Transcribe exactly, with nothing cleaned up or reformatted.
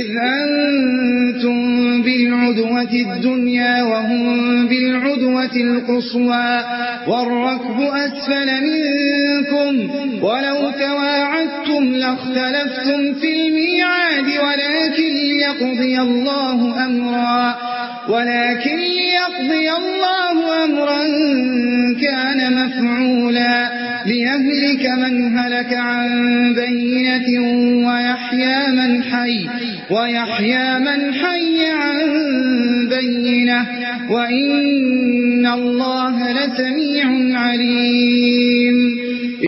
إذ أنتم بالعدوة الدنيا وهم بالعدوة القصوى والركب أسفل منكم ولو تواعدتم لاختلفتم في الميعاد ولكن ليقضي الله أمرا ولكن ليقضي الله أمرا كان مفعولا ليهلك من هلك عن بينة ويحيى من حي ويحيى من حي عن بينة وإن الله لسميع عليم